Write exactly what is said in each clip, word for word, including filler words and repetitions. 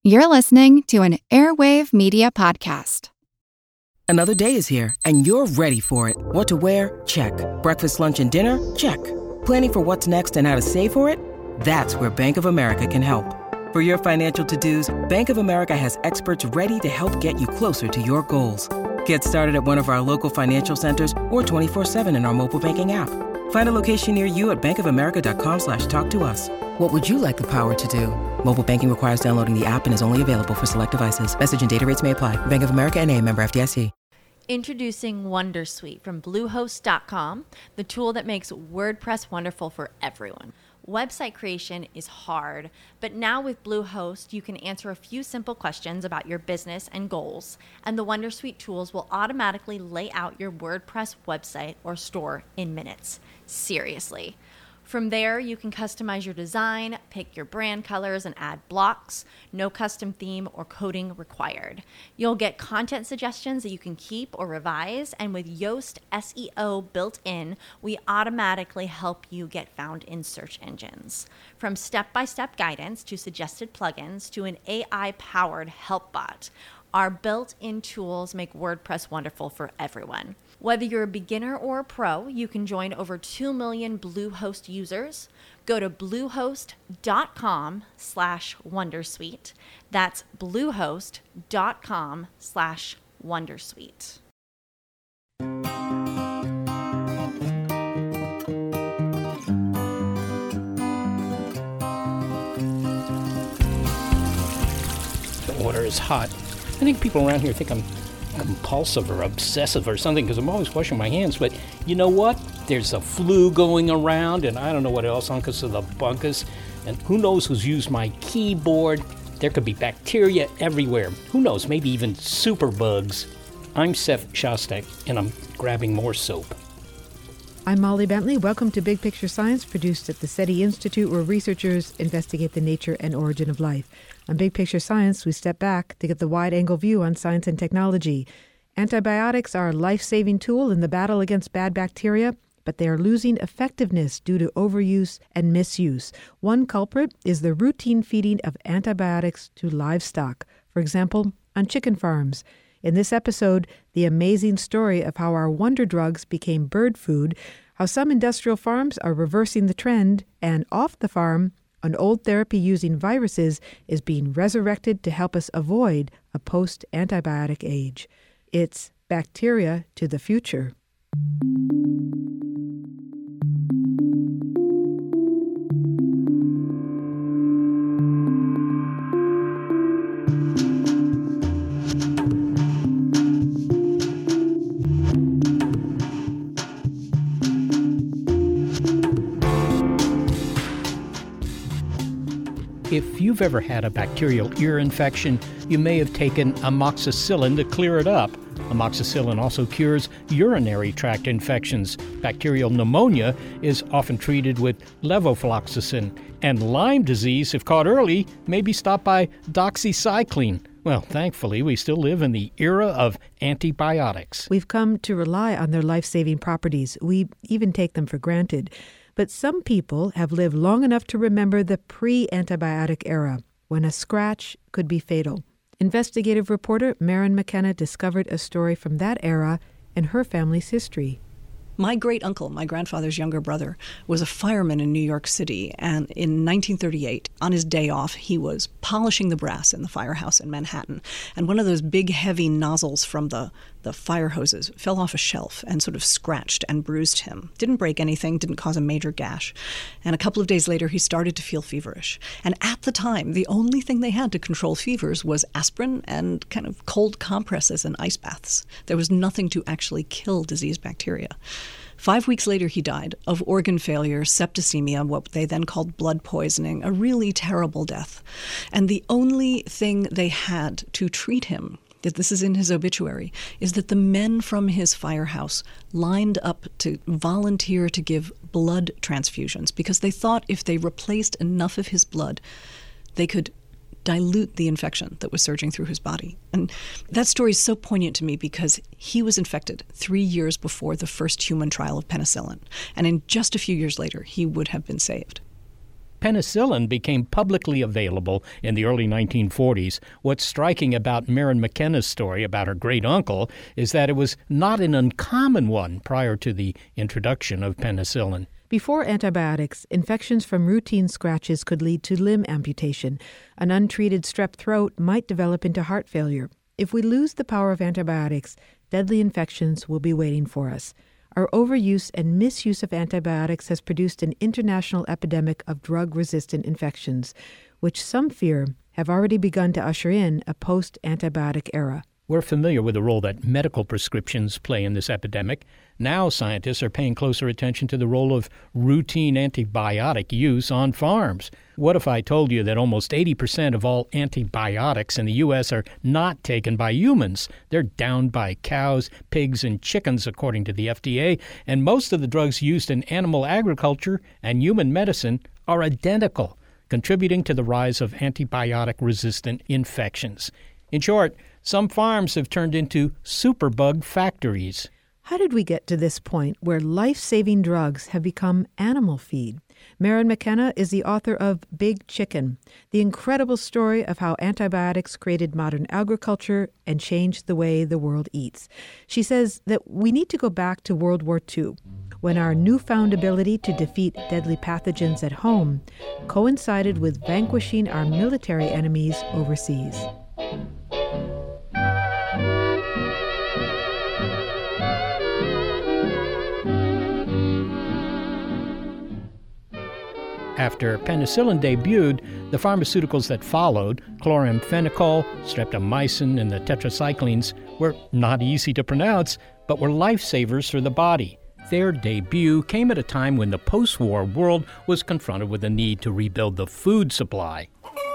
You're listening to an Airwave Media Podcast. Another day is here, and you're ready for it. What to wear? Check. Breakfast, lunch, and dinner? Check. Planning for what's next and how to save for it? That's where Bank of America can help. For your financial to-dos, Bank of America has experts ready to help get you closer to your goals. Get started at one of our local financial centers or twenty-four seven in our mobile banking app. Find a location near you at bankofamerica.com slash talk to us. What would you like the power to do? Mobile banking requires downloading the app and is only available for select devices. Message and data rates may apply. Bank of America N A, member F D I C. Introducing Wondersuite from Bluehost dot com, the tool that makes WordPress wonderful for everyone. Website creation is hard, but now with Bluehost, you can answer a few simple questions about your business and goals, and the Wondersuite tools will automatically lay out your WordPress website or store in minutes. Seriously. From there, you can customize your design, pick your brand colors, and add blocks. No custom theme or coding required. You'll get content suggestions that you can keep or revise, and with Yoast S E O built in, we automatically help you get found in search engines. From step-by-step guidance to suggested plugins to an A I-powered help bot, our built-in tools make WordPress wonderful for everyone. Whether you're a beginner or a pro, you can join over two million Bluehost users. Go to bluehost.com slash Wondersuite. That's bluehost.com slash Wondersuite. The water is hot. I think people around here think I'm compulsive or obsessive or something because I'm always washing my hands, but you know what? There's a flu going around, and I don't know what else on because of the bunkus, and who knows who's used my keyboard. There could be bacteria everywhere. Who knows, maybe even superbugs. I'm Seth Shostak, and I'm grabbing more soap. I'm Molly Bentley. Welcome to Big Picture Science, produced at the SETI Institute, where researchers investigate the nature and origin of life. On Big Picture Science, we step back to get the wide-angle view on science and technology. Antibiotics are a life-saving tool in the battle against bad bacteria, but they are losing effectiveness due to overuse and misuse. One culprit is the routine feeding of antibiotics to livestock, for example, on chicken farms. In this episode, the amazing story of how our wonder drugs became bird food, how some industrial farms are reversing the trend, and off the farm, an old therapy using viruses is being resurrected to help us avoid a post-antibiotic age. It's Bacteria to the Future. If you've ever had a bacterial ear infection, you may have taken amoxicillin to clear it up. Amoxicillin also cures urinary tract infections. Bacterial pneumonia is often treated with levofloxacin. And Lyme disease, if caught early, may be stopped by doxycycline. Well, thankfully, we still live in the era of antibiotics. We've come to rely on their life-saving properties. We even take them for granted. But some people have lived long enough to remember the pre-antibiotic era, when a scratch could be fatal. Investigative reporter Maren McKenna discovered a story from that era in her family's history. My great-uncle, my grandfather's younger brother, was a fireman in New York City, and in nineteen thirty-eight, on his day off, he was polishing the brass in the firehouse in Manhattan, and one of those big, heavy nozzles from the, the fire hoses fell off a shelf and sort of scratched and bruised him. Didn't break anything, didn't cause a major gash, and a couple of days later, he started to feel feverish. And at the time, the only thing they had to control fevers was aspirin and kind of cold compresses and ice baths. There was nothing to actually kill disease bacteria. Five weeks later, he died of organ failure, septicemia, what they then called blood poisoning, a really terrible death. And the only thing they had to treat him, that this is in his obituary, is that the men from his firehouse lined up to volunteer to give blood transfusions because they thought if they replaced enough of his blood, they could dilute the infection that was surging through his body. And that story is so poignant to me because he was infected three years before the first human trial of penicillin. And in just a few years later, he would have been saved. penicillin became publicly available in the early nineteen forties, what's striking about Maren McKenna's story about her great-uncle is that it was not an uncommon one prior to the introduction of penicillin. Before antibiotics, infections from routine scratches could lead to limb amputation. An untreated strep throat might develop into heart failure. If we lose the power of antibiotics, deadly infections will be waiting for us. Our overuse and misuse of antibiotics has produced an international epidemic of drug-resistant infections, which some fear have already begun to usher in a post-antibiotic era. We're familiar with the role that medical prescriptions play in this epidemic. Now scientists are paying closer attention to the role of routine antibiotic use on farms. What if I told you that almost eighty percent of all antibiotics in the U S are not taken by humans? They're downed by cows, pigs, and chickens, according to the F D A, and most of the drugs used in animal agriculture and human medicine are identical, contributing to the rise of antibiotic-resistant infections. In short, some farms have turned into superbug factories. How did we get to this point where life-saving drugs have become animal feed? Maren McKenna is the author of Big Chicken, the incredible story of how antibiotics created modern agriculture and changed the way the world eats. She says that we need to go back to World War Two, when our newfound ability to defeat deadly pathogens at home coincided with vanquishing our military enemies overseas. After penicillin debuted, the pharmaceuticals that followed, chloramphenicol, streptomycin, and the tetracyclines, were not easy to pronounce, but were lifesavers for the body. Their debut came at a time when the post-war world was confronted with the need to rebuild the food supply.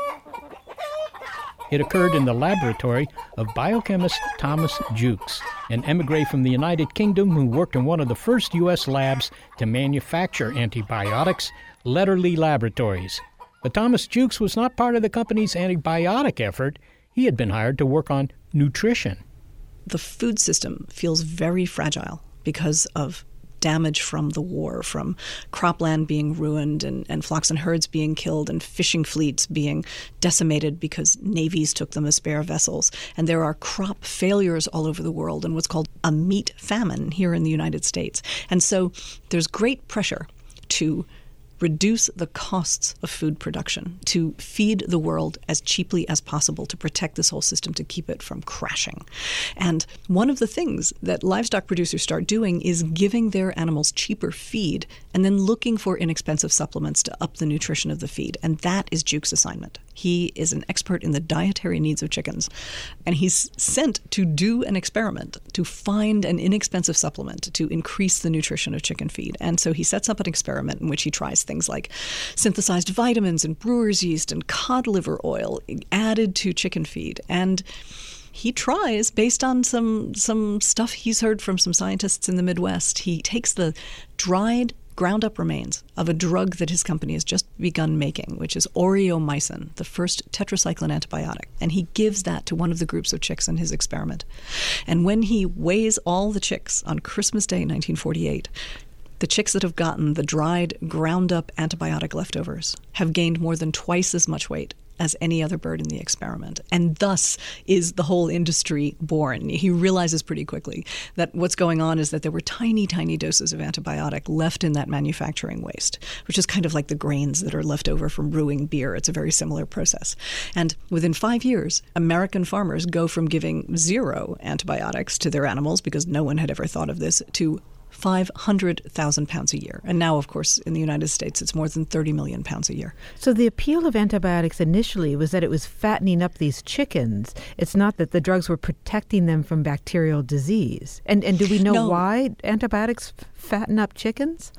It occurred in the laboratory of biochemist Thomas Jukes, an emigre from the United Kingdom who worked in one of the first U S labs to manufacture antibiotics, Letterly Laboratories. But Thomas Jukes was not part of the company's antibiotic effort. He had been hired to work on nutrition. The food system feels very fragile because of damage from the war, from cropland being ruined and, and flocks and herds being killed and fishing fleets being decimated because navies took them as spare vessels. And there are crop failures all over the world and what's called a meat famine here in the United States. And so there's great pressure to reduce the costs of food production, to feed the world as cheaply as possible, to protect this whole system, to keep it from crashing. And one of the things that livestock producers start doing is giving their animals cheaper feed and then looking for inexpensive supplements to up the nutrition of the feed. And that is Jukes' assignment. He is an expert in the dietary needs of chickens, and he's sent to do an experiment to find an inexpensive supplement to increase the nutrition of chicken feed. And so he sets up an experiment in which he tries things like synthesized vitamins and brewer's yeast and cod liver oil added to chicken feed. And he tries, based on some some stuff he's heard from some scientists in the Midwest, he takes the dried ground up remains of a drug that his company has just begun making, which is aureomycin, the first tetracycline antibiotic. And he gives that to one of the groups of chicks in his experiment. And when he weighs all the chicks on Christmas Day, nineteen forty-eight, the chicks that have gotten the dried, ground up antibiotic leftovers have gained more than twice as much weight as any other bird in the experiment. And thus is the whole industry born. He realizes pretty quickly that what's going on is that there were tiny, tiny doses of antibiotic left in that manufacturing waste, which is kind of like the grains that are left over from brewing beer. It's a very similar process. And within five years, American farmers go from giving zero antibiotics to their animals, because no one had ever thought of this, to five hundred thousand pounds a year. And now, of course, in the United States, it's more than thirty million pounds a year. So the appeal of antibiotics initially was that it was fattening up these chickens. It's not that the drugs were protecting them from bacterial disease. And and do we know no. why antibiotics f- fatten up chickens?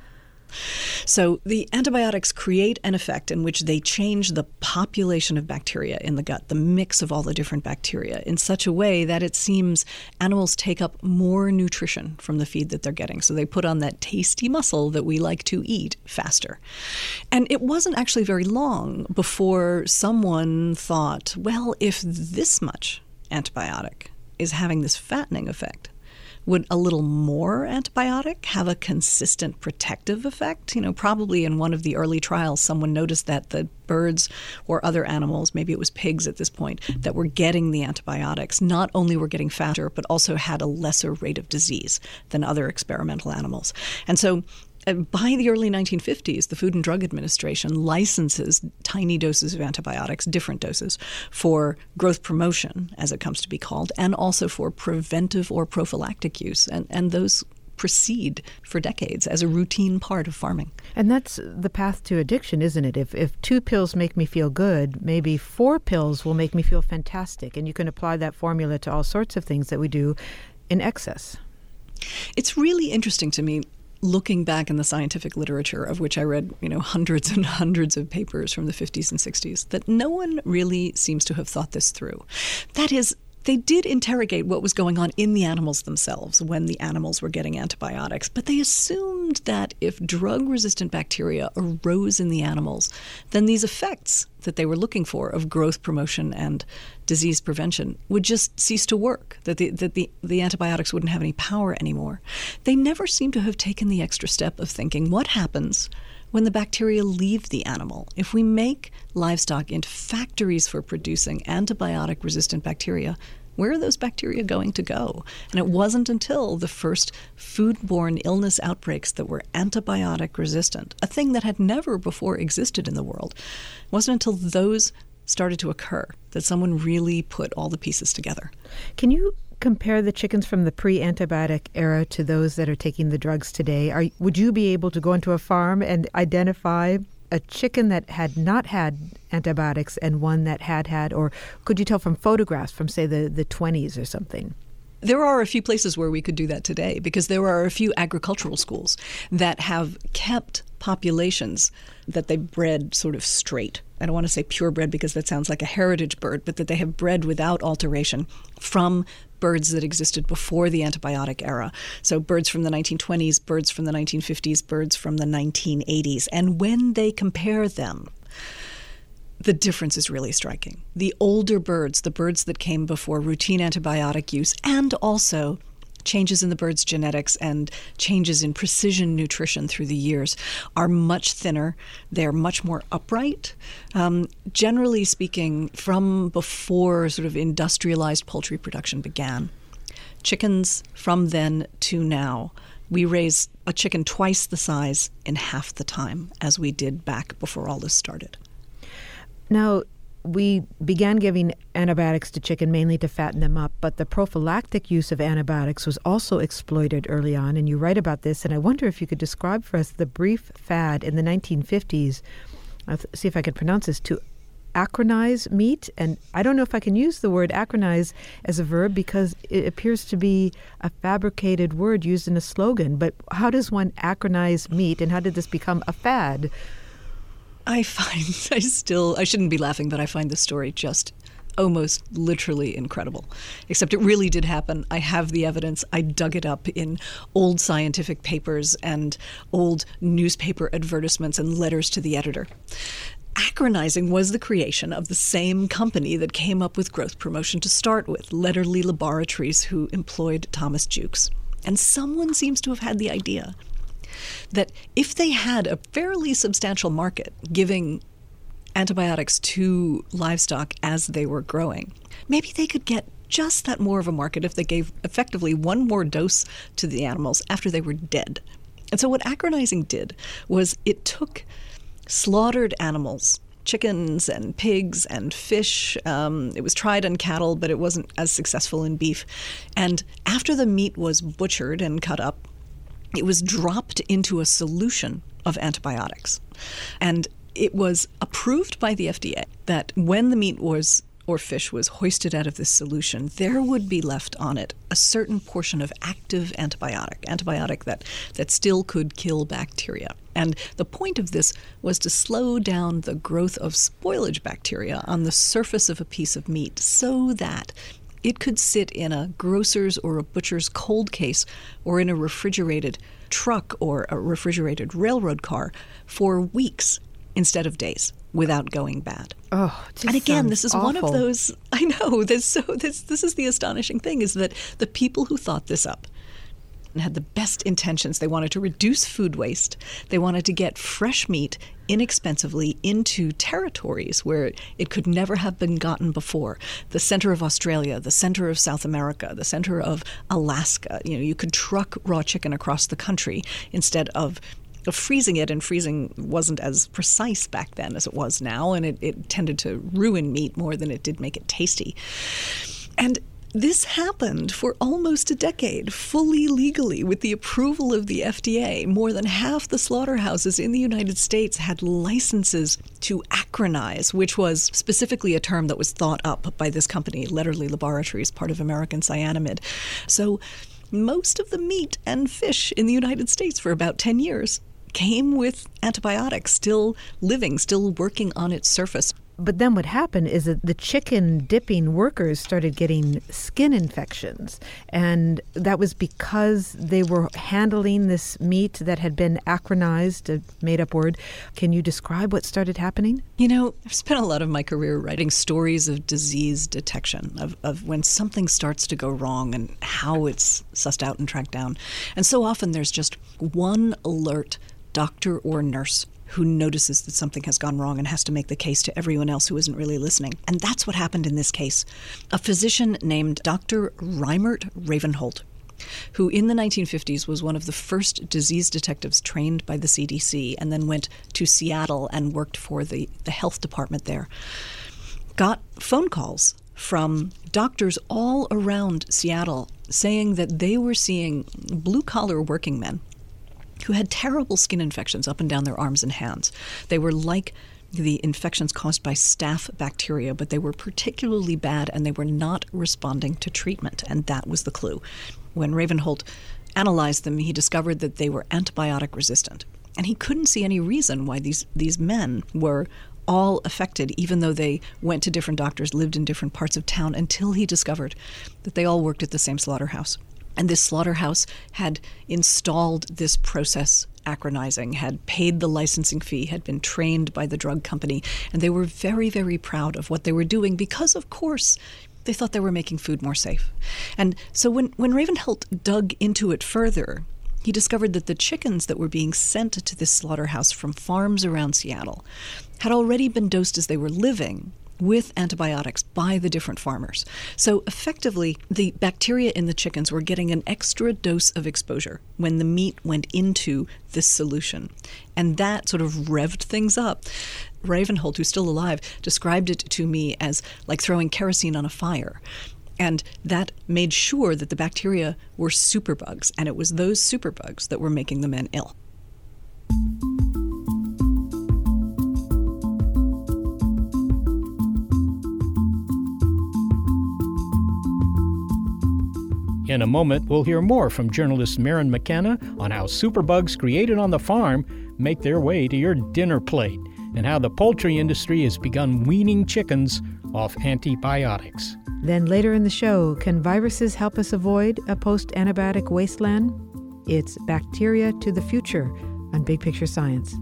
So the antibiotics create an effect in which they change the population of bacteria in the gut, the mix of all the different bacteria, in such a way that it seems animals take up more nutrition from the feed that they're getting. So they put on that tasty muscle that we like to eat faster. And it wasn't actually very long before someone thought, well, if this much antibiotic is having this fattening effect, Would a little more antibiotic have a consistent protective effect? You know, probably in one of the early trials, someone noticed that the birds or other animals, maybe it was pigs at this point, that were getting the antibiotics not only were getting fatter, but also had a lesser rate of disease than other experimental animals. And so uh, by the early nineteen fifties, the Food and Drug Administration licenses tiny doses of antibiotics, different doses, for growth promotion, as it comes to be called, and also for preventive or prophylactic use. And, and those proceed for decades as a routine part of farming. And that's the path to addiction, isn't it? If if two pills make me feel good, maybe four pills will make me feel fantastic. And you can apply that formula to all sorts of things that we do in excess. It's really interesting to me, looking back in the scientific literature, of which I read, you know, hundreds and hundreds of papers from the fifties and sixties, that no one really seems to have thought this through. That is, they did interrogate what was going on in the animals themselves when the animals were getting antibiotics, but they assumed that if drug-resistant bacteria arose in the animals, then these effects that they were looking for of growth promotion and disease prevention would just cease to work, that the, that the, the antibiotics wouldn't have any power anymore. They never seem to have taken the extra step of thinking, what happens when the bacteria leave the animal? If we make livestock into factories for producing antibiotic-resistant bacteria, where are those bacteria going to go? And it wasn't until the first foodborne illness outbreaks that were antibiotic-resistant, a thing that had never before existed in the world, it wasn't until those started to occur that someone really put all the pieces together. Can you compare the chickens from the pre-antibiotic era to those that are taking the drugs today? Are, would you be able to go into a farm and identify a chicken that had not had antibiotics and one that had had, or could you tell from photographs from, say, the, the twenties or something? There are a few places where we could do that today, because there are a few agricultural schools that have kept populations that they bred sort of straight. I don't want to say purebred because that sounds like a heritage bird, but that they have bred without alteration from birds that existed before the antibiotic era. So birds from the nineteen twenties, birds from the nineteen fifties, birds from the nineteen eighties. And when they compare them, the difference is really striking. The older birds, the birds that came before routine antibiotic use, and also changes in the bird's genetics and changes in precision nutrition through the years, are much thinner. They're much more upright. Um, generally speaking, from before sort of industrialized poultry production began, chickens from then to now, we raise a chicken twice the size in half the time as we did back before all this started. Now, we began giving antibiotics to chicken mainly to fatten them up, but the prophylactic use of antibiotics was also exploited early on, and you write about this, and I wonder if you could describe for us the brief fad in the nineteen fifties, I'll see if I can pronounce this, to acronize meat. And I don't know if I can use the word acronize as a verb because it appears to be a fabricated word used in a slogan, but how does one acronize meat, and how did this become a fad? I find, I still, I shouldn't be laughing, but I find this story just almost literally incredible. Except it really did happen. I have the evidence. I dug it up in old scientific papers and old newspaper advertisements and letters to the editor. Acronizing was the creation of the same company that came up with growth promotion to start with, Lederle Laboratories, who employed Thomas Jukes. And someone seems to have had the idea that if they had a fairly substantial market giving antibiotics to livestock as they were growing, maybe they could get just that more of a market if they gave effectively one more dose to the animals after they were dead. And so what acronizing did was it took slaughtered animals, chickens and pigs and fish. Um, it was tried on cattle, but it wasn't as successful in beef. And after the meat was butchered and cut up, it was dropped into a solution of antibiotics. And it was approved by the F D A that when the meat was or fish was hoisted out of this solution, there would be left on it a certain portion of active antibiotic, antibiotic that, that still could kill bacteria. And the point of this was to slow down the growth of spoilage bacteria on the surface of a piece of meat so that it could sit in a grocer's or a butcher's cold case or in a refrigerated truck or a refrigerated railroad car for weeks instead of days without going bad. Oh, and again, this is awful. one of those, I know, this, so this, this is the astonishing thing, is that the people who thought this up and had the best intentions. They wanted to reduce food waste. They wanted to get fresh meat inexpensively into territories where it could never have been gotten before. The center of Australia, the center of South America, the center of Alaska. You know, you could truck raw chicken across the country instead of of freezing it, and freezing wasn't as precise back then as it was now, and it, it tended to ruin meat more than it did make it tasty. And this happened for almost a decade, fully legally, with the approval of the F D A. More than half the slaughterhouses in the United States had licenses to acronize, which was specifically a term that was thought up by this company, Lederle Laboratories, part of American Cyanamid. So most of the meat and fish in the United States for about ten years came with antibiotics, still living, still working on its surface. But then what happened is that the chicken dipping workers started getting skin infections. And that was because they were handling this meat that had been acronized, a made-up word. Can you describe what started happening? You know, I've spent a lot of my career writing stories of disease detection, of, of when something starts to go wrong and how it's sussed out and tracked down. And so often there's just one alert doctor or nurse who notices that something has gone wrong and has to make the case to everyone else who isn't really listening. And that's what happened in this case. A physician named Doctor Reimert Ravenholt, who in the nineteen fifties was one of the first disease detectives trained by the C D C and then went to Seattle and worked for the, the health department there, got phone calls from doctors all around Seattle saying that they were seeing blue-collar working men who had terrible skin infections up and down their arms and hands. They were like the infections caused by staph bacteria, but they were particularly bad and they were not responding to treatment, and that was the clue. When Ravenholt analyzed them, he discovered that they were antibiotic resistant, and he couldn't see any reason why these, these men were all affected, even though they went to different doctors, lived in different parts of town, until he discovered that they all worked at the same slaughterhouse. And this slaughterhouse had installed this process acronizing, had paid the licensing fee, had been trained by the drug company, and they were very, very proud of what they were doing because, of course, they thought they were making food more safe. And so when, when Ravenholt dug into it further, he discovered that the chickens that were being sent to this slaughterhouse from farms around Seattle had already been dosed as they were living with antibiotics by the different farmers. So effectively, the bacteria in the chickens were getting an extra dose of exposure when the meat went into this solution. And that sort of revved things up. Ravenholt, who's still alive, described it to me as like throwing kerosene on a fire. And that made sure that the bacteria were superbugs, and it was those superbugs that were making the men ill. In a moment, we'll hear more from journalist Maren McKenna on how superbugs created on the farm make their way to your dinner plate, and how the poultry industry has begun weaning chickens off antibiotics. Then later in the show, can viruses help us avoid a post-antibiotic wasteland? It's Bacteria to the Future on Big Picture Science.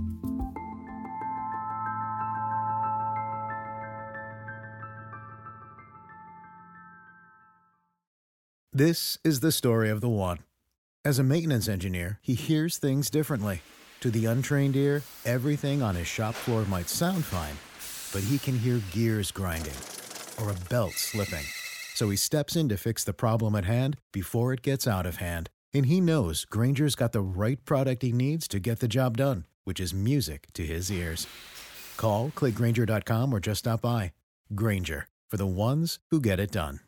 This is the story of the one. As a maintenance engineer, he hears things differently. To the untrained ear, everything on his shop floor might sound fine, but he can hear gears grinding or a belt slipping. So he steps in to fix the problem at hand before it gets out of hand. And he knows Grainger's got the right product he needs to get the job done, which is music to his ears. Call, click Grainger dot com, or just stop by. Grainger, for the ones who get it done.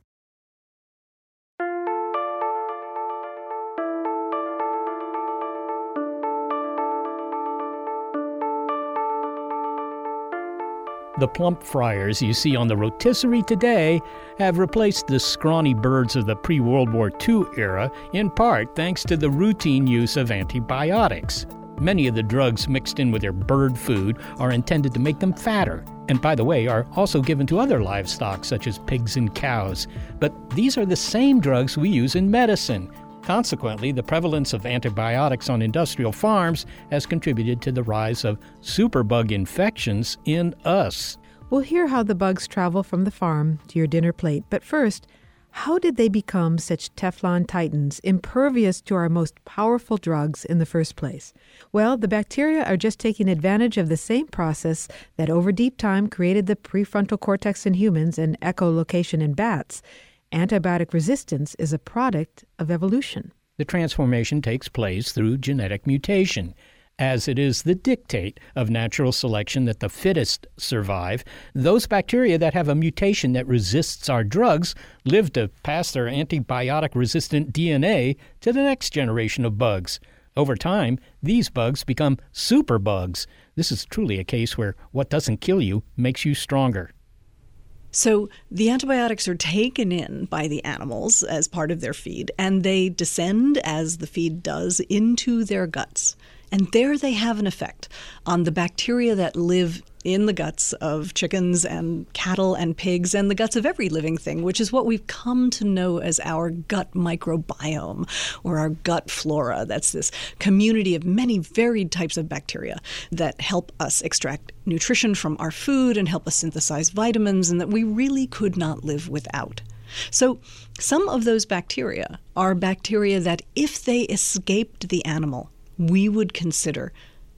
The plump fryers you see on the rotisserie today have replaced the scrawny birds of the pre-World War Two era, in part thanks to the routine use of antibiotics. Many of the drugs mixed in with their bird food are intended to make them fatter, and by the way, are also given to other livestock such as pigs and cows. But these are the same drugs we use in medicine. Consequently, the prevalence of antibiotics on industrial farms has contributed to the rise of superbug infections in us. We'll hear how the bugs travel from the farm to your dinner plate. But first, How did they become such Teflon titans, impervious to our most powerful drugs in the first place? Well, the bacteria are just taking advantage of the same process that over deep time created the prefrontal cortex in humans and echolocation in bats. Antibiotic resistance is a product of evolution. The transformation takes place through genetic mutation. As it is the dictate of natural selection that the fittest survive, those bacteria that have a mutation that resists our drugs live to pass their antibiotic-resistant D N A to the next generation of bugs. Over time, these bugs become superbugs. This is truly a case where what doesn't kill you makes you stronger. So the antibiotics are taken in by the animals as part of their feed, and they descend, as the feed does, into their guts. And there they have an effect on the bacteria that live in the guts of chickens and cattle and pigs and the guts of every living thing, which is what we've come to know as our gut microbiome or our gut flora. That's this community of many varied types of bacteria that help us extract nutrition from our food and help us synthesize vitamins, and that we really could not live without. So some of those bacteria are bacteria that, if they escaped the animal, we would consider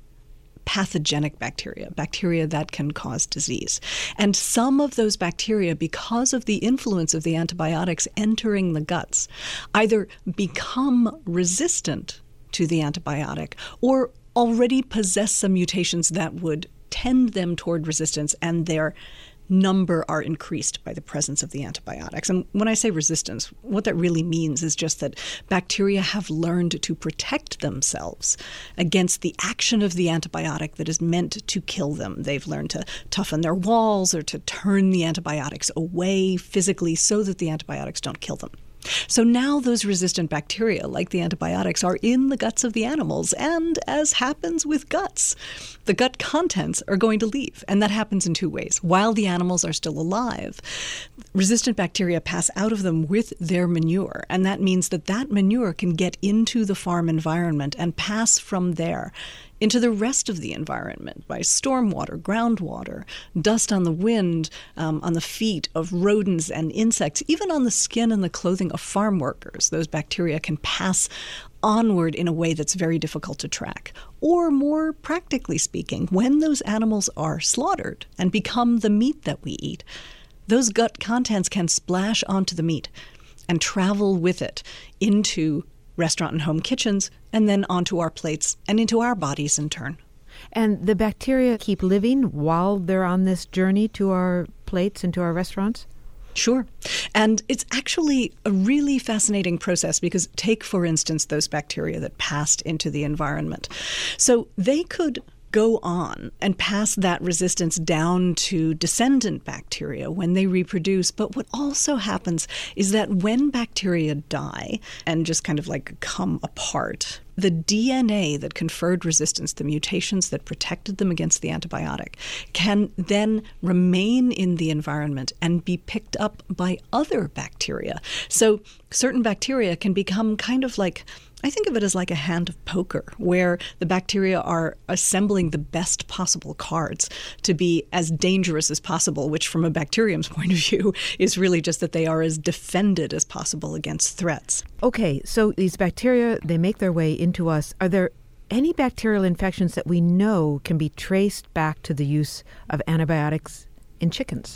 pathogenic bacteria, bacteria that can cause disease. And some of those bacteria, because of the influence of the antibiotics entering the guts, either become resistant to the antibiotic or already possess some mutations that would tend them toward resistance, and their number are increased by the presence of the antibiotics. And when I say resistance, what that really means is just that bacteria have learned to protect themselves against the action of the antibiotic that is meant to kill them. They've learned to toughen their walls or to turn the antibiotics away physically so that the antibiotics don't kill them. So now those resistant bacteria, like the antibiotics, are in the guts of the animals. And as happens with guts, the gut contents are going to leave. And that happens in two ways. While the animals are still alive, resistant bacteria pass out of them with their manure. And that means that that manure can get into the farm environment and pass from there into the rest of the environment by stormwater, groundwater, dust on the wind, um, on the feet of rodents and insects, even on the skin and the clothing of farm workers. Those bacteria can pass onward in a way that's very difficult to track. Or more practically speaking, when those animals are slaughtered and become the meat that we eat, those gut contents can splash onto the meat and travel with it into restaurant and home kitchens, and then onto our plates and into our bodies in turn. And the bacteria keep living while they're on this journey to our plates and to our restaurants? Sure. And it's actually a really fascinating process because take, for instance, those bacteria that passed into the environment. So they could go on and pass that resistance down to descendant bacteria when they reproduce. But what also happens is that when bacteria die and just kind of like come apart, the D N A that conferred resistance, the mutations that protected them against the antibiotic, can then remain in the environment and be picked up by other bacteria. So certain bacteria can become kind of like, I think of it as like a hand of poker, where the bacteria are assembling the best possible cards to be as dangerous as possible, which from a bacterium's point of view is really just that they are as defended as possible against threats. Okay, so these bacteria, they make their way into us. Are there any bacterial infections that we know can be traced back to the use of antibiotics in chickens?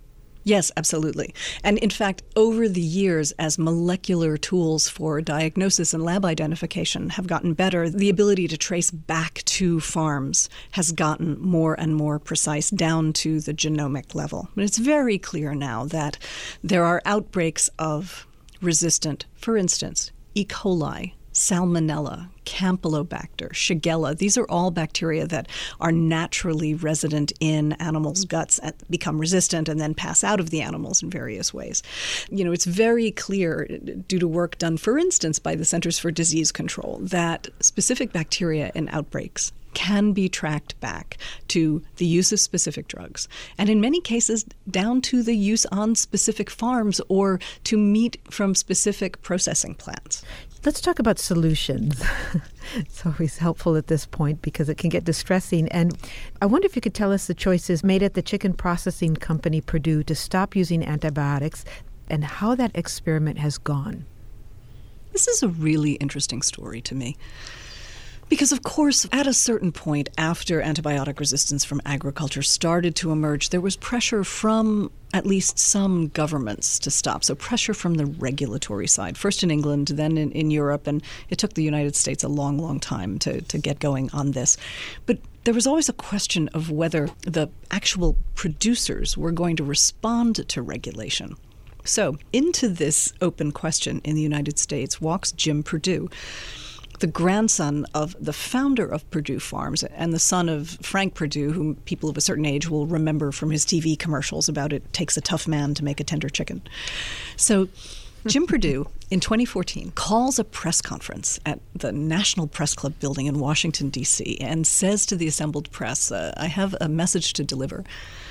Yes, absolutely. And in fact, over the years, as molecular tools for diagnosis and lab identification have gotten better, the ability to trace back to farms has gotten more and more precise down to the genomic level. But it's very clear now that there are outbreaks of resistant, for instance, E. coli, Salmonella, Campylobacter, Shigella. These are all bacteria that are naturally resident in animals' guts and become resistant and then pass out of the animals in various ways. You know, it's very clear, due to work done, for instance, by the Centers for Disease Control, that specific bacteria in outbreaks can be tracked back to the use of specific drugs, and in many cases down to the use on specific farms or to meat from specific processing plants. Let's talk about solutions. It's always helpful at this point because it can get distressing. And I wonder if you could tell us the choices made at the chicken processing company Perdue to stop using antibiotics and how that experiment has gone. This is a really interesting story to me. Because, of course, at a certain point after antibiotic resistance from agriculture started to emerge, there was pressure from at least some governments to stop. So pressure from the regulatory side, first in England, then in, in Europe, and it took the United States a long, long time to, to get going on this. But there was always a question of whether the actual producers were going to respond to regulation. So into this open question in the United States walks Jim Perdue, the grandson of the founder of Perdue Farms and the son of Frank Perdue, whom people of a certain age will remember from his T V commercials about it takes a tough man to make a tender chicken. So Jim Perdue, in twenty fourteen, calls a press conference at the National Press Club building in Washington, D C, and says to the assembled press, uh, I have a message to deliver.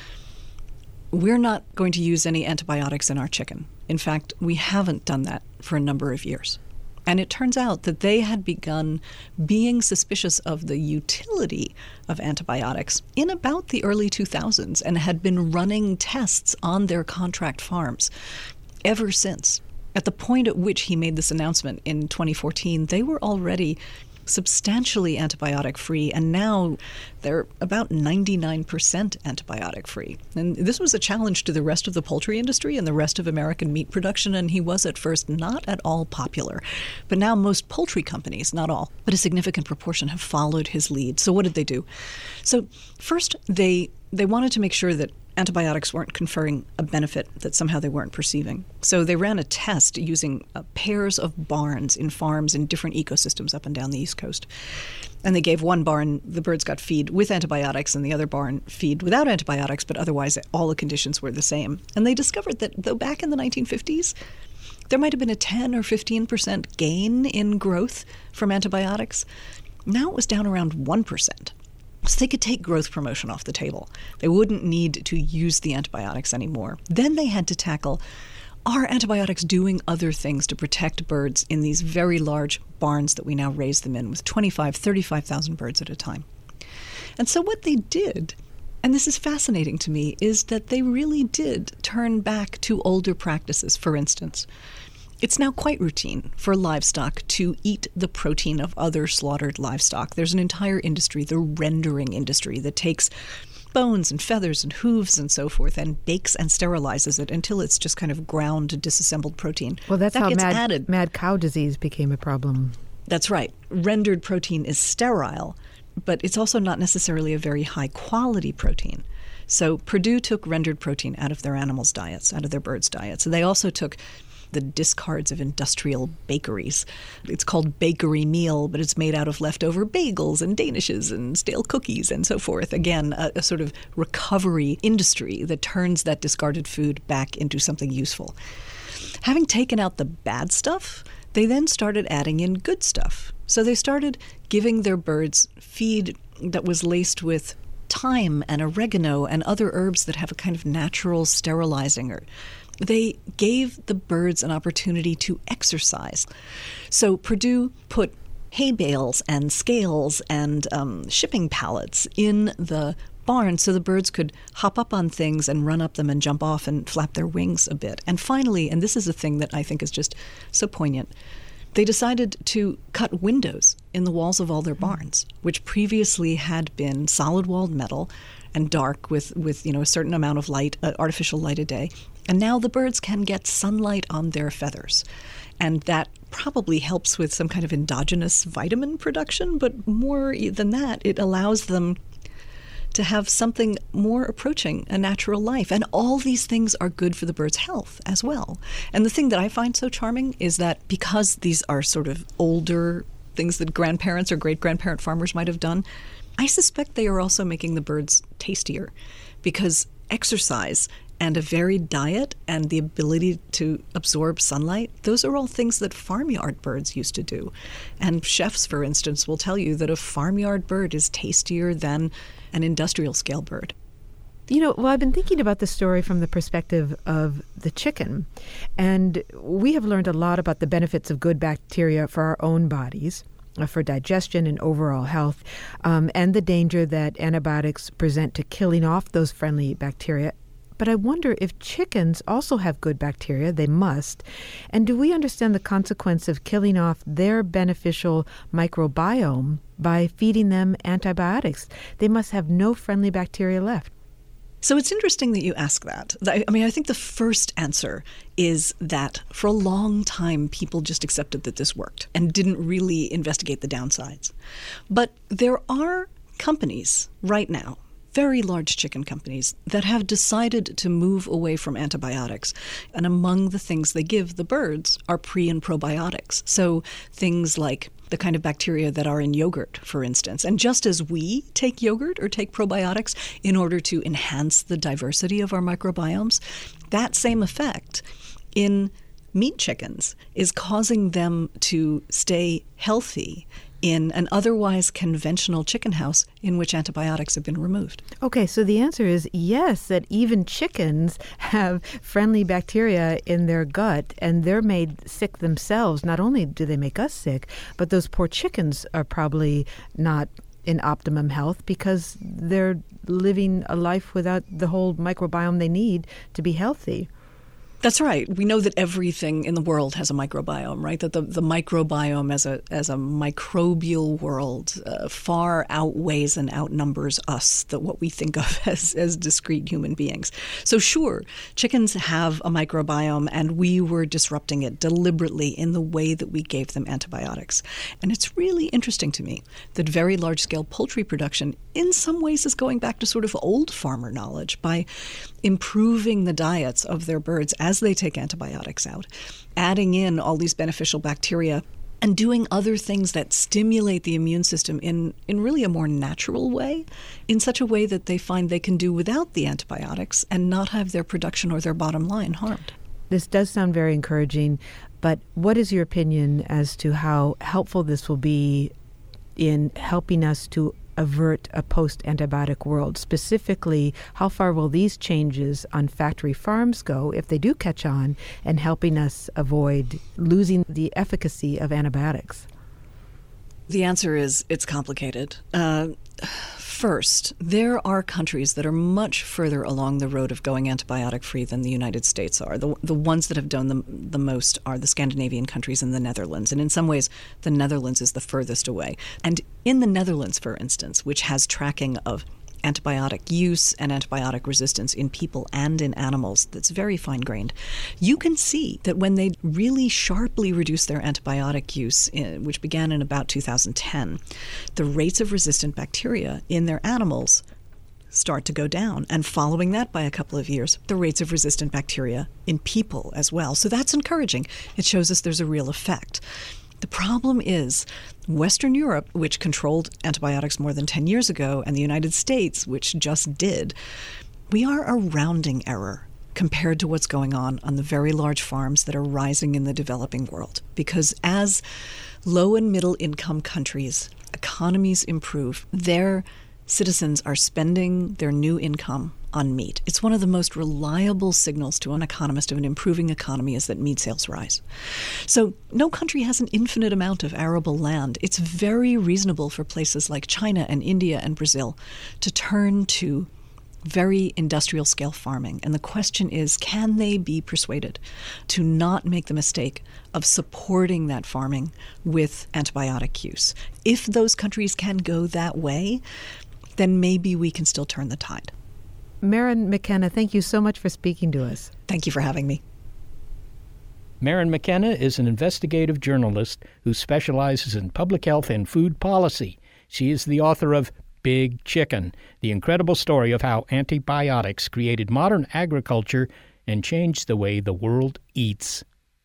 We're not going to use any antibiotics in our chicken. In fact, we haven't done that for a number of years. And it turns out that they had begun being suspicious of the utility of antibiotics in about the early two thousands and had been running tests on their contract farms ever since. At the point at which he made this announcement in twenty fourteen, they were already substantially antibiotic-free, and now they're about ninety-nine percent antibiotic-free. And this was a challenge to the rest of the poultry industry and the rest of American meat production, and he was at first not at all popular. But now most poultry companies, not all, but a significant proportion, have followed his lead. So what did they do? So first, they they wanted to make sure that antibiotics weren't conferring a benefit that somehow they weren't perceiving. So they ran a test using uh, pairs of barns in farms in different ecosystems up and down the East Coast. And they gave one barn, the birds got feed with antibiotics, and the other barn feed without antibiotics, but otherwise all the conditions were the same. And they discovered that though back in the nineteen fifties, there might have been a ten or fifteen percent gain in growth from antibiotics. Now it was down around one percent. So they could take growth promotion off the table. They wouldn't need to use the antibiotics anymore. Then they had to tackle, are antibiotics doing other things to protect birds in these very large barns that we now raise them in with twenty-five, thirty-five thousand birds at a time? And so what they did, and this is fascinating to me, is that they really did turn back to older practices. For instance, it's now quite routine for livestock to eat the protein of other slaughtered livestock. There's an entire industry, the rendering industry, that takes bones and feathers and hooves and so forth and bakes and sterilizes it until it's just kind of ground, disassembled protein. Well, that's that how gets mad, added. mad cow disease became a problem. That's right. Rendered protein is sterile, but it's also not necessarily a very high-quality protein. So Perdue took rendered protein out of their animals' diets, out of their birds' diets. And they also took the discards of industrial bakeries. It's called bakery meal, but it's made out of leftover bagels and danishes and stale cookies and so forth. Again, a, a sort of recovery industry that turns that discarded food back into something useful. Having taken out the bad stuff, they then started adding in good stuff. So they started giving their birds feed that was laced with thyme and oregano and other herbs that have a kind of natural sterilizing or they gave the birds an opportunity to exercise. So Perdue put hay bales and scales and um, shipping pallets in the barn so the birds could hop up on things and run up them and jump off and flap their wings a bit. And finally, and this is a thing that I think is just so poignant, they decided to cut windows in the walls of all their barns, which previously had been solid-walled metal and dark with, with you know, a certain amount of light, uh, artificial light a day. And now the birds can get sunlight on their feathers. And that probably helps with some kind of endogenous vitamin production, but more than that, it allows them to have something more approaching a natural life. And all these things are good for the bird's health as well. And the thing that I find so charming is that because these are sort of older things that grandparents or great-grandparent farmers might have done, I suspect they are also making the birds tastier, because exercise and a varied diet and the ability to absorb sunlight, those are all things that farmyard birds used to do. And chefs, for instance, will tell you that a farmyard bird is tastier than an industrial scale bird. You know, well, I've been thinking about the story from the perspective of the chicken. And we have learned a lot about the benefits of good bacteria for our own bodies, uh, for digestion and overall health, um, and the danger that antibiotics present to killing off those friendly bacteria. But I wonder if chickens also have good bacteria. They must. And do we understand the consequence of killing off their beneficial microbiome by feeding them antibiotics? They must have no friendly bacteria left. So it's interesting that you ask that. I mean, I think the first answer is that for a long time, people just accepted that this worked and didn't really investigate the downsides. But there are companies right now, very large chicken companies, that have decided to move away from antibiotics. And among the things they give the birds are pre- and probiotics. So things like the kind of bacteria that are in yogurt, for instance. And just as we take yogurt or take probiotics in order to enhance the diversity of our microbiomes, that same effect in meat chickens is causing them to stay healthy in an otherwise conventional chicken house in which antibiotics have been removed. Okay, so the answer is yes, that even chickens have friendly bacteria in their gut, and they're made sick themselves. Not only do they make us sick, but those poor chickens are probably not in optimum health because they're living a life without the whole microbiome they need to be healthy. That's right. We know that everything in the world has a microbiome, right? That the, the microbiome as a as a microbial world uh, far outweighs and outnumbers us, that what we think of as, as discrete human beings. So sure, chickens have a microbiome, and we were disrupting it deliberately in the way that we gave them antibiotics. And it's really interesting to me that very large-scale poultry production in some ways is going back to sort of old farmer knowledge by improving the diets of their birds as they take antibiotics out, adding in all these beneficial bacteria, and doing other things that stimulate the immune system in, in really a more natural way, in such a way that they find they can do without the antibiotics and not have their production or their bottom line harmed. This does sound very encouraging, but what is your opinion as to how helpful this will be in helping us to avert a post-antibiotic world? Specifically, how far will these changes on factory farms go if they do catch on, and helping us avoid losing the efficacy of antibiotics? The answer is it's complicated. Uh, first, there are countries that are much further along the road of going antibiotic-free than the United States are. The, the ones that have done the, the most are the Scandinavian countries and the Netherlands. And in some ways, the Netherlands is the furthest away. And in the Netherlands, for instance, which has tracking of antibiotic use and antibiotic resistance in people and in animals that's very fine-grained, you can see that when they really sharply reduced their antibiotic use, in, which began in about two thousand ten, the rates of resistant bacteria in their animals start to go down. And following that by a couple of years, the rates of resistant bacteria in people as well. So that's encouraging. It shows us there's a real effect. The problem is Western Europe, which controlled antibiotics more than ten years ago, and the United States, which just did, we are a rounding error compared to what's going on on the very large farms that are rising in the developing world. Because as low and middle income countries, economies improve, their citizens are spending their new income on meat. It's one of the most reliable signals to an economist of an improving economy is that meat sales rise. So no country has an infinite amount of arable land. It's very reasonable for places like China and India and Brazil to turn to very industrial scale farming. And the question is, can they be persuaded to not make the mistake of supporting that farming with antibiotic use? If those countries can go that way, then maybe we can still turn the tide. Maren McKenna, thank you so much for speaking to us. Thank you for having me. Maren McKenna is an investigative journalist who specializes in public health and food policy. She is the author of Big Chicken, the incredible story of how antibiotics created modern agriculture and changed the way the world eats.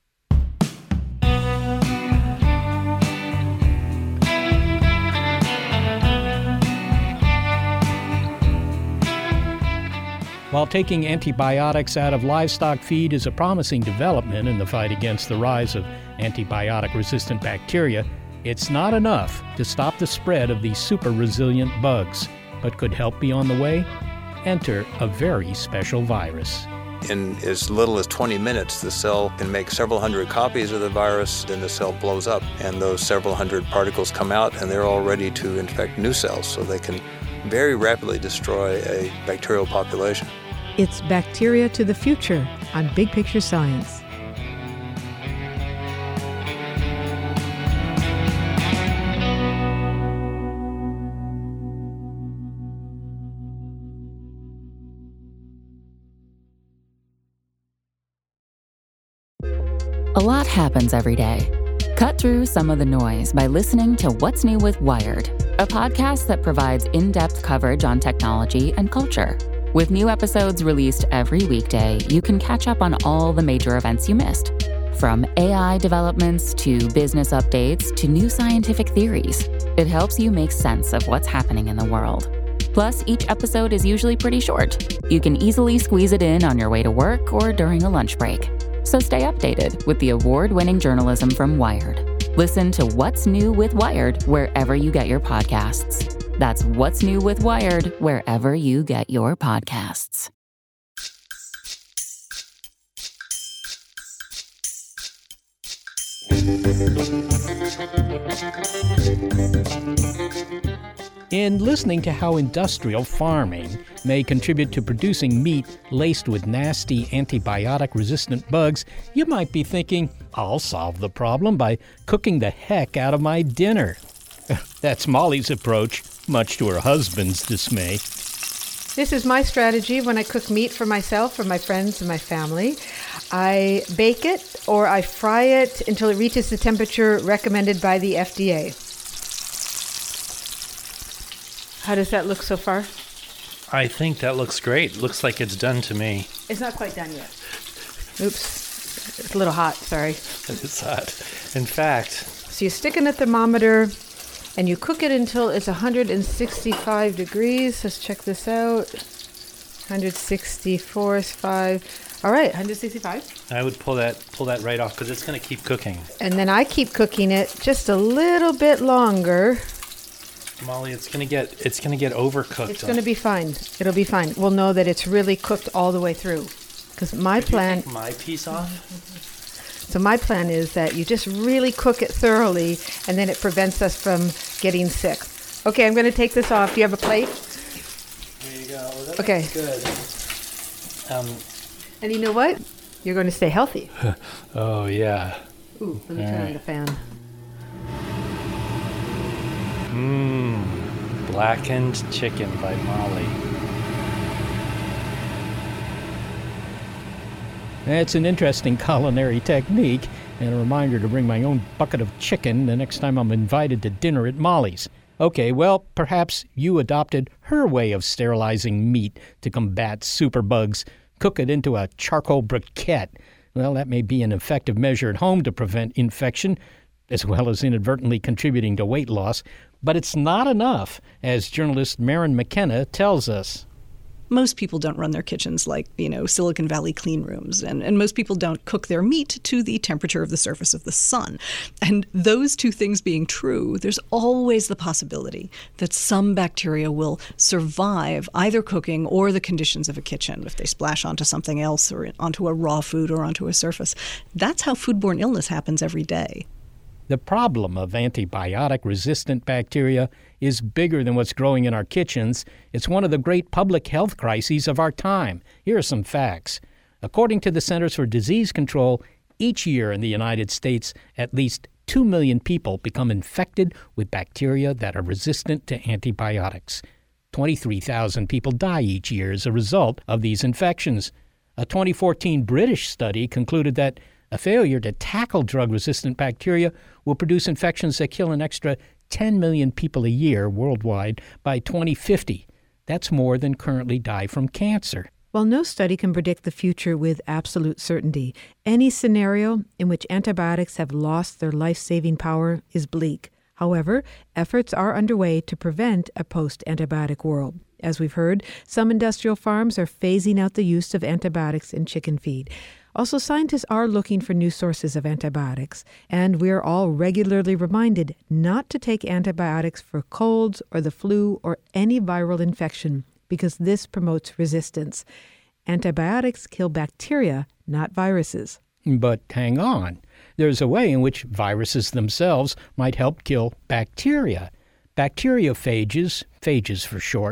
While taking antibiotics out of livestock feed is a promising development in the fight against the rise of antibiotic-resistant bacteria, it's not enough to stop the spread of these super-resilient bugs, but could help be on the way. Enter a very special virus. In as little as twenty minutes, the cell can make several hundred copies of the virus, then the cell blows up, and those several hundred particles come out, and they're all ready to infect new cells, so they can very rapidly destroy a bacterial population. It's Bacteria to the Future on Big Picture Science. A lot happens every day. Cut through some of the noise by listening to What's New with Wired, a podcast that provides in-depth coverage on technology and culture. With new episodes released every weekday, you can catch up on all the major events you missed. From A I developments to business updates to new scientific theories, it helps you make sense of what's happening in the world. Plus, each episode is usually pretty short. You can easily squeeze it in on your way to work or during a lunch break. So stay updated with the award-winning journalism from Wired. Listen to What's New with Wired wherever you get your podcasts. That's What's New with Wired wherever you get your podcasts. In listening to how industrial farming may contribute to producing meat laced with nasty antibiotic-resistant bugs, you might be thinking, I'll solve the problem by cooking the heck out of my dinner. That's Molly's approach, much to her husband's dismay. This is my strategy when I cook meat for myself, for my friends, and my family. I bake it or I fry it until it reaches the temperature recommended by the F D A. How does that look so far? I think that looks great. Looks like it's done to me. It's not quite done yet. Oops. It's a little hot, sorry. It's hot. In fact... So you stick in a thermometer and you cook it until it's one hundred sixty-five degrees. Let's check this out. one sixty-four is five. All right, one sixty-five. I would pull that pull that right off because it's going to keep cooking. And then I keep cooking it just a little bit longer. Molly, it's gonna get it's gonna get overcooked. It's gonna be fine. It'll be fine. We'll know that it's really cooked all the way through. Because my Could plan. You take my piece off. So my plan is that you just really cook it thoroughly, and then it prevents us from getting sick. Okay, I'm gonna take this off. Do you have a plate? There you go. Well, that okay. Looks good. Um. And you know what? You're going to stay healthy. Oh yeah. Ooh, let me all turn right. on the fan. Mmm, blackened chicken by Molly. It's an interesting culinary technique and a reminder to bring my own bucket of chicken the next time I'm invited to dinner at Molly's. Okay, well, perhaps you adopted her way of sterilizing meat to combat superbugs. Cook it into a charcoal briquette. Well, that may be an effective measure at home to prevent infection, as well as inadvertently contributing to weight loss. But it's not enough, as journalist Maren McKenna tells us. Most people don't run their kitchens like, you know, Silicon Valley clean rooms, and, and most people don't cook their meat to the temperature of the surface of the sun. And those two things being true, there's always the possibility that some bacteria will survive either cooking or the conditions of a kitchen if they splash onto something else or onto a raw food or onto a surface. That's how foodborne illness happens every day. The problem of antibiotic-resistant bacteria is bigger than what's growing in our kitchens. It's one of the great public health crises of our time. Here are some facts. According to the Centers for Disease Control, each year in the United States, at least two million people become infected with bacteria that are resistant to antibiotics. twenty-three thousand people die each year as a result of these infections. A twenty fourteen British study concluded that a failure to tackle drug-resistant bacteria will produce infections that kill an extra ten million people a year worldwide by twenty fifty. That's more than currently die from cancer. While no study can predict the future with absolute certainty, any scenario in which antibiotics have lost their life-saving power is bleak. However, efforts are underway to prevent a post-antibiotic world. As we've heard, some industrial farms are phasing out the use of antibiotics in chicken feed. Also, scientists are looking for new sources of antibiotics, and we're all regularly reminded not to take antibiotics for colds or the flu or any viral infection, because this promotes resistance. Antibiotics kill bacteria, not viruses. But hang on. There's a way in which viruses themselves might help kill bacteria. Bacteriophages, phages for short,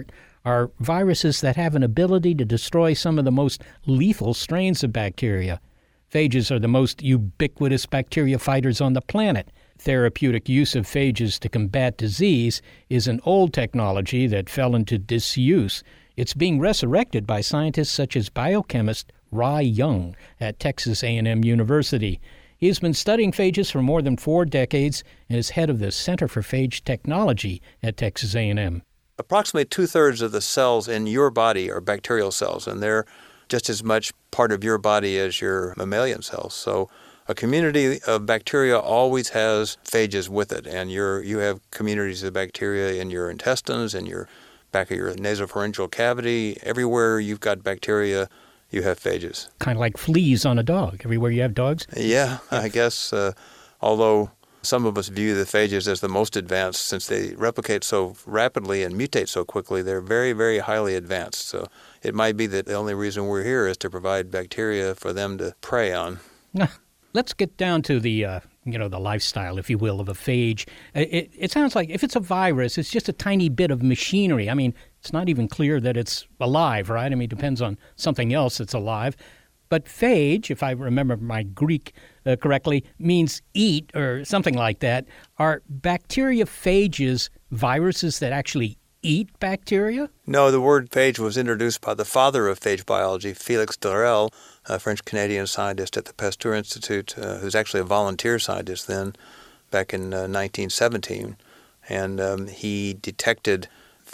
are viruses that have an ability to destroy some of the most lethal strains of bacteria. Phages are the most ubiquitous bacteria fighters on the planet. Therapeutic use of phages to combat disease is an old technology that fell into disuse. It's being resurrected by scientists such as biochemist Rai Young at Texas A and M University. He's been studying phages for more than four decades and is head of the Center for Phage Technology at Texas A and M. Approximately two-thirds of the cells in your body are bacterial cells, and they're just as much part of your body as your mammalian cells. So a community of bacteria always has phages with it, and you're, you have communities of bacteria in your intestines, in your back of your nasopharyngeal cavity. Everywhere you've got bacteria, you have phages. Kind of like fleas on a dog, everywhere you have dogs? Yeah, I guess, uh, although some of us view the phages as the most advanced since they replicate so rapidly and mutate so quickly. They're very, very highly advanced. So it might be that the only reason we're here is to provide bacteria for them to prey on. Let's get down to the, uh, you know, the lifestyle, if you will, of a phage. It, it sounds like if it's a virus, it's just a tiny bit of machinery. I mean, it's not even clear that it's alive, right? I mean, it depends on something else that's alive. But phage, if I remember my Greek uh, correctly, means eat or something like that. Are bacteriophages viruses that actually eat bacteria? No, the word phage was introduced by the father of phage biology, Félix D'Herelle, a French-Canadian scientist at the Pasteur Institute, uh, who's actually a volunteer scientist then, back in uh, nineteen seventeen. And um, he detected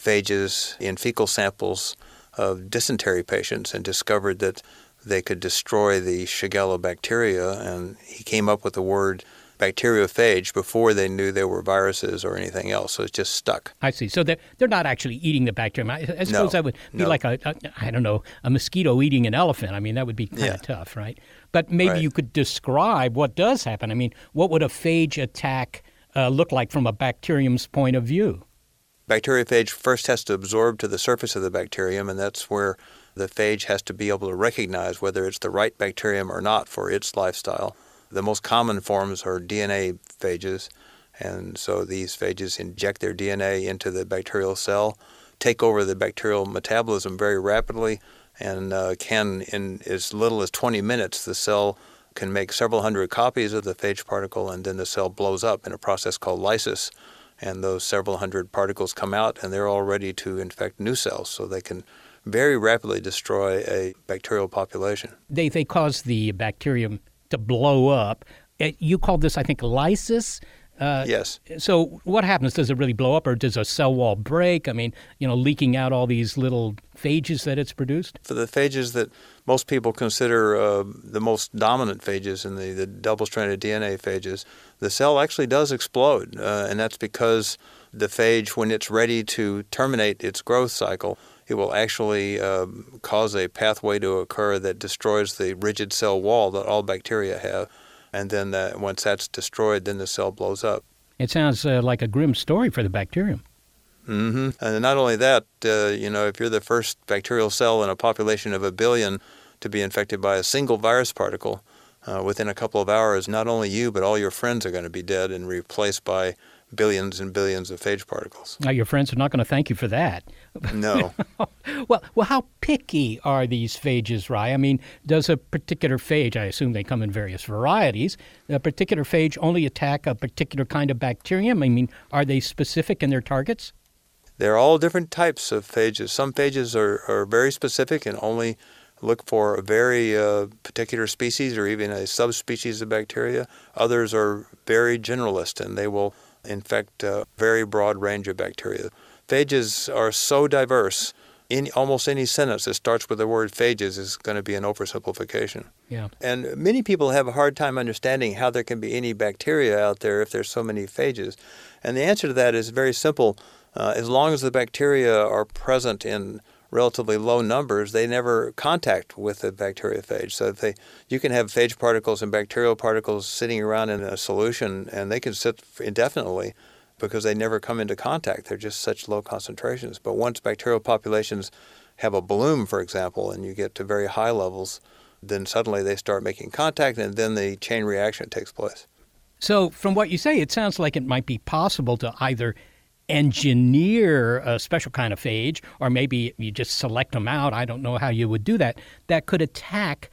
phages in fecal samples of dysentery patients and discovered that they could destroy the Shigella bacteria, and he came up with the word bacteriophage before they knew they were viruses or anything else, so it's just stuck. I see. So they're, they're not actually eating the bacterium. I, I suppose no, that would be no. like, a, a, I don't know, a mosquito eating an elephant. I mean, that would be kind of Yeah. tough, right? But maybe Right. you could describe what does happen. I mean, what would a phage attack uh, look like from a bacterium's point of view? Bacteriophage first has to absorb to the surface of the bacterium, and that's where the phage has to be able to recognize whether it's the right bacterium or not for its lifestyle. The most common forms are D N A phages, and so these phages inject their D N A into the bacterial cell, take over the bacterial metabolism very rapidly, and uh, can, in as little as twenty minutes, the cell can make several hundred copies of the phage particle, and then the cell blows up in a process called lysis. And those several hundred particles come out, and they're all ready to infect new cells, so they can very rapidly destroy a bacterial population. They they cause the bacterium to blow up. Uh, You called this, I think, lysis? Uh, yes. So what happens? Does it really blow up, or does a cell wall break? I mean, you know, leaking out all these little phages that it's produced? For the phages that most people consider uh, the most dominant phages in the, the double-stranded D N A phages, the cell actually does explode, uh, and that's because the phage, when it's ready to terminate its growth cycle, it will actually uh, cause a pathway to occur that destroys the rigid cell wall that all bacteria have. And then uh, once that's destroyed, then the cell blows up. It sounds uh, like a grim story for the bacterium. Mm-hmm. And not only that, uh, you know, if you're the first bacterial cell in a population of a billion to be infected by a single virus particle, uh, within a couple of hours, not only you, but all your friends are going to be dead and replaced by billions and billions of phage particles. Now, your friends are not going to thank you for that. No. well, well, how picky are these phages, Rai? I mean, does a particular phage, I assume they come in various varieties, a particular phage only attack a particular kind of bacterium? I mean, are they specific in their targets? They're all different types of phages. Some phages are, are very specific and only look for a very uh, particular species or even a subspecies of bacteria. Others are very generalist, and they will infect a very broad range of bacteria. Phages are so diverse, in almost any sentence that starts with the word phages is going to be an oversimplification. Yeah. And many people have a hard time understanding how there can be any bacteria out there if there's so many phages. And the answer to that is very simple. Uh, as long as the bacteria are present in relatively low numbers, they never contact with the bacteriophage. So if they, you can have phage particles and bacterial particles sitting around in a solution, and they can sit indefinitely because they never come into contact. They're just such low concentrations. But once bacterial populations have a bloom, for example, and you get to very high levels, then suddenly they start making contact, and then the chain reaction takes place. So from what you say, it sounds like it might be possible to either engineer a special kind of phage, or maybe you just select them out, I don't know how you would do that, that could attack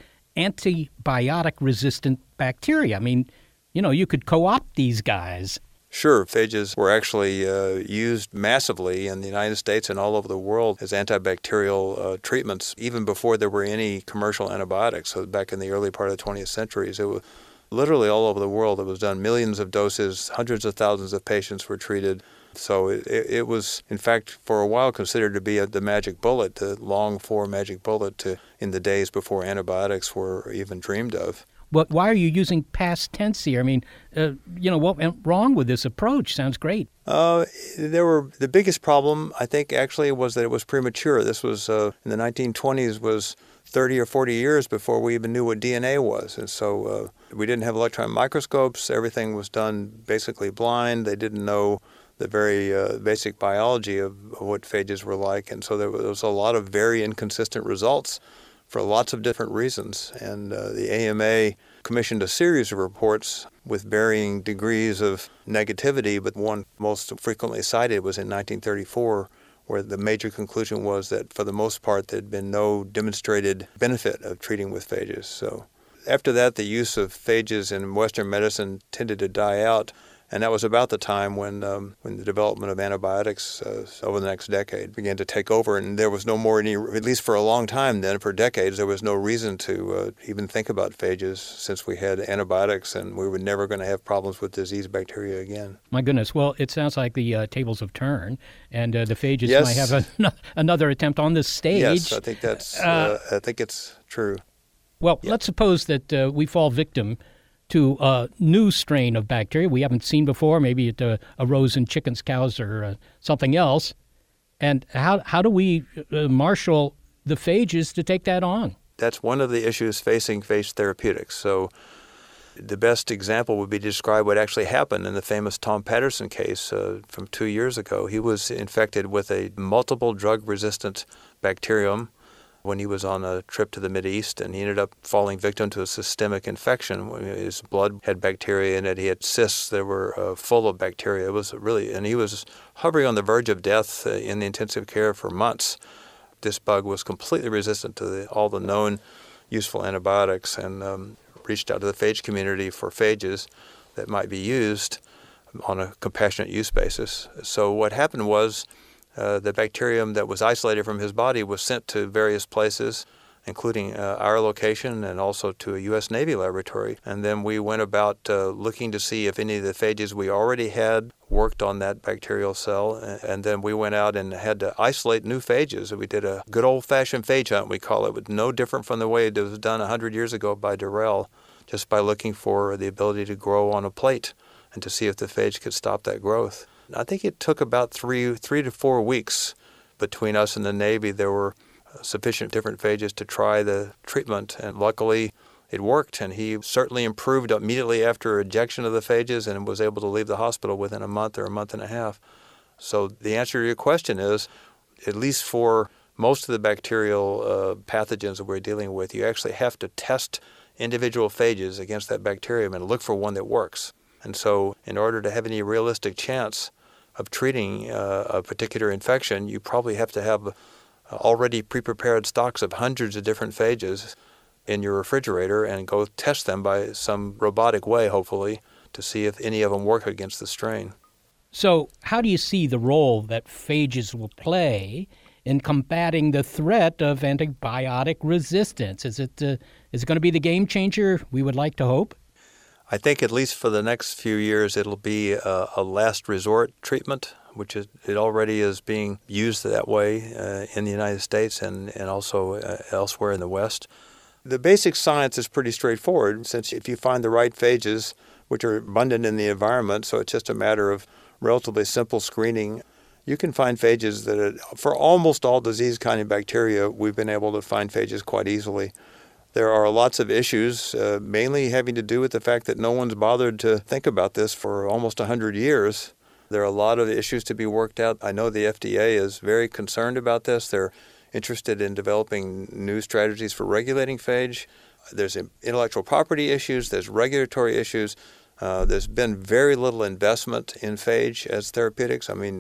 antibiotic-resistant bacteria. I mean, you know, you could co-opt these guys. Sure. Phages were actually uh, used massively in the United States and all over the world as antibacterial uh, treatments, even before there were any commercial antibiotics. So back in the early part of the twentieth century, it was literally all over the world. It was done. Millions of doses, hundreds of thousands of patients were treated. So it, it was, in fact, for a while considered to be a, the magic bullet, the long-for magic bullet to, in the days before antibiotics were even dreamed of. But why are you using past tense here? I mean, uh, you know, what went wrong with this approach? Sounds great. Uh, there were the biggest problem, I think, actually, was that it was premature. This was uh, in the nineteen twenties was thirty or forty years before we even knew what D N A was. And so uh, we didn't have electron microscopes. Everything was done basically blind. They didn't know the very uh, basic biology of, of what phages were like. And so there was a lot of very inconsistent results for lots of different reasons. And uh, the A M A commissioned a series of reports with varying degrees of negativity, but one most frequently cited was in nineteen thirty-four, where the major conclusion was that for the most part there had been no demonstrated benefit of treating with phages. So after that, the use of phages in Western medicine tended to die out. And that was about the time when um, when the development of antibiotics uh, over the next decade began to take over. And there was no more, any, at least for a long time then, for decades, there was no reason to uh, even think about phages since we had antibiotics and we were never going to have problems with disease bacteria again. My goodness. Well, it sounds like the uh, tables have turned, and uh, the phages yes. might have a, another attempt on this stage. Yes, I think that's. Uh, uh, I think it's true. Well, yeah. let's suppose that uh, we fall victim to a new strain of bacteria we haven't seen before. Maybe it uh, arose in chickens, cows, or uh, something else. And how how do we uh, marshal the phages to take that on? That's one of the issues facing phage therapeutics. So the best example would be to describe what actually happened in the famous Tom Patterson case uh, from two years ago. He was infected with a multiple drug-resistant bacterium when he was on a trip to the Mideast, and he ended up falling victim to a systemic infection. His blood had bacteria in it. He had cysts that were uh, full of bacteria. It was really, and he was hovering on the verge of death uh, in the intensive care for months. This bug was completely resistant to the, all the known useful antibiotics, and um, reached out to the phage community for phages that might be used on a compassionate use basis. So what happened was, Uh, the bacterium that was isolated from his body was sent to various places, including uh, our location and also to a U S Navy laboratory. And then we went about uh, looking to see if any of the phages we already had worked on that bacterial cell. And then we went out and had to isolate new phages. We did a good old-fashioned phage hunt, we call it, but no different from the way it was done one hundred years ago by Durrell, just by looking for the ability to grow on a plate and to see if the phage could stop that growth. I think it took about three three to four weeks between us and the Navy. There were sufficient different phages to try the treatment, and luckily it worked. And he certainly improved immediately after ejection of the phages and was able to leave the hospital within a month or a month and a half. So the answer to your question is, at least for most of the bacterial uh, pathogens that we're dealing with, you actually have to test individual phages against that bacterium and look for one that works. And so in order to have any realistic chance of treating uh, a particular infection, you probably have to have already pre-prepared stocks of hundreds of different phages in your refrigerator and go test them by some robotic way, hopefully, to see if any of them work against the strain. So how do you see the role that phages will play in combating the threat of antibiotic resistance? Is it, uh, is it going to be the game changer we would like to hope? I think at least for the next few years, it'll be a, a last resort treatment, which is, it already is being used that way uh, in the United States and, and also uh, elsewhere in the West. The basic science is pretty straightforward, since if you find the right phages, which are abundant in the environment, so it's just a matter of relatively simple screening, you can find phages that are, for almost all disease-causing bacteria, we've been able to find phages quite easily. There are lots of issues, uh, mainly having to do with the fact that no one's bothered to think about this for almost one hundred years. There are a lot of issues to be worked out. I know the F D A is very concerned about this. They're interested in developing new strategies for regulating phage. There's intellectual property issues. There's regulatory issues. Uh, there's been very little investment in phage as therapeutics. I mean,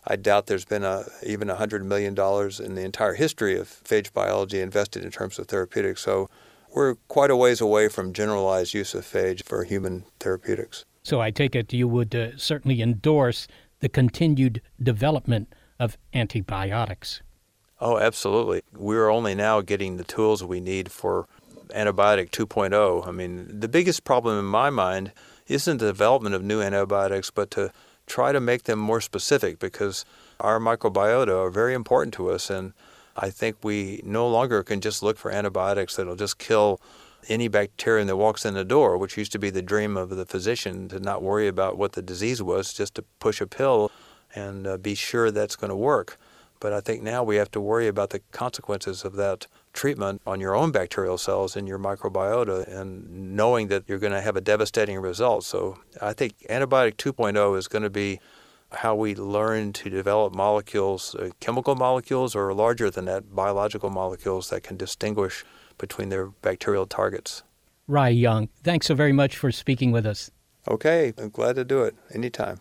I doubt there's been a, even one hundred million dollars in the entire history of phage biology invested in terms of therapeutics. So we're quite a ways away from generalized use of phage for human therapeutics. So I take it you would uh, certainly endorse the continued development of antibiotics. Oh, absolutely. We're only now getting the tools we need for antibiotic two point oh. I mean, the biggest problem in my mind isn't the development of new antibiotics, but to try to make them more specific, because our microbiota are very important to us, and I think we no longer can just look for antibiotics that'll just kill any bacterium that walks in the door, which used to be the dream of the physician, to not worry about what the disease was, just to push a pill and uh, be sure that's going to work. But I think now we have to worry about the consequences of that treatment on your own bacterial cells in your microbiota, and knowing that you're going to have a devastating result. So I think antibiotic two point oh is going to be how we learn to develop molecules, uh, chemical molecules, or larger than that, biological molecules that can distinguish between their bacterial targets. Ry Young, thanks so very much for speaking with us. Okay, I'm glad to do it. Anytime.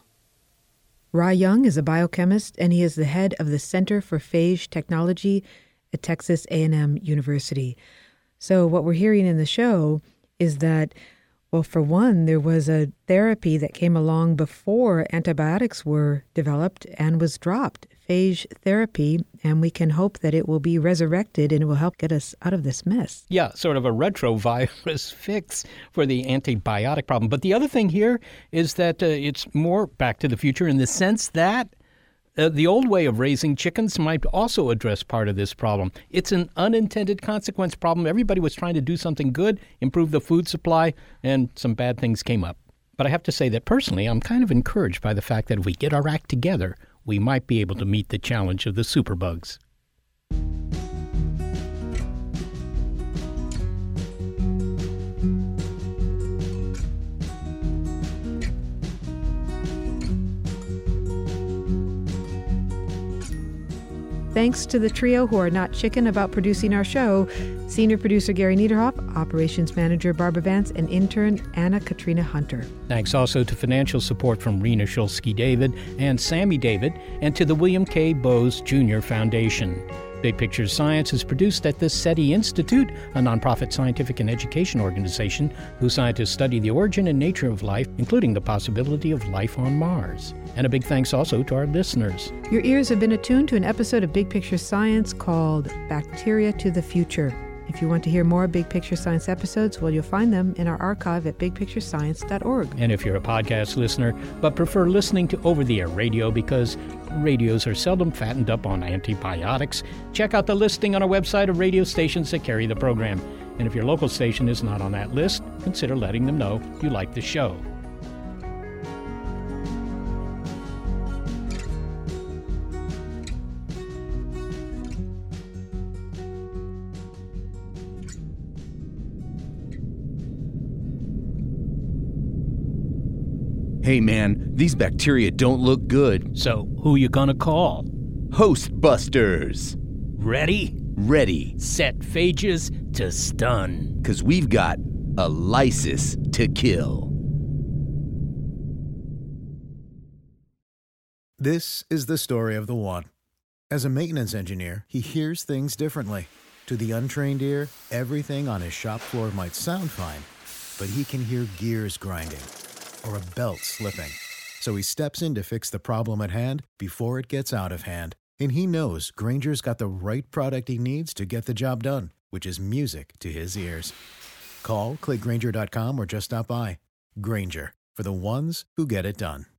Ry Young is a biochemist, and he is the head of the Center for Phage Technology at Texas A and M University. So what we're hearing in the show is that, well, for one, there was a therapy that came along before antibiotics were developed and was dropped, phage therapy, and we can hope that it will be resurrected and it will help get us out of this mess. Yeah, sort of a retrovirus fix for the antibiotic problem. But the other thing here is that uh, it's more back to the future in the sense that Uh, the old way of raising chickens might also address part of this problem. It's an unintended consequence problem. Everybody was trying to do something good, improve the food supply, and some bad things came up. But I have to say that personally, I'm kind of encouraged by the fact that if we get our act together, we might be able to meet the challenge of the superbugs. Thanks to the trio who are not chicken about producing our show: senior producer Gary Niederhoff, operations manager Barbara Vance, and intern Anna Katrina Hunter. Thanks also to financial support from Rena Shulsky-David and Sammy David, and to the William K. Bowes Junior Foundation. Big Picture Science is produced at the SETI Institute, a nonprofit scientific and education organization whose scientists study the origin and nature of life, including the possibility of life on Mars. And a big thanks also to our listeners. Your ears have been attuned to an episode of Big Picture Science called Bacteria to the Future. If you want to hear more Big Picture Science episodes, well, you'll find them in our archive at big picture science dot org. And if you're a podcast listener but prefer listening to over-the-air radio because radios are seldom fattened up on antibiotics, check out the listing on our website of radio stations that carry the program. And if your local station is not on that list, consider letting them know you like the show. Hey man, these bacteria don't look good. So, who you gonna call? Hostbusters. Ready? Ready. Set phages to stun. 'Cause we've got a lysis to kill. This is the story of the one. As a maintenance engineer, he hears things differently. To the untrained ear, everything on his shop floor might sound fine, but he can hear gears grinding or a belt slipping. So he steps in to fix the problem at hand before it gets out of hand. And he knows Grainger's got the right product he needs to get the job done, which is music to his ears. Call, click Grainger dot com, or just stop by. Grainger, for the ones who get it done.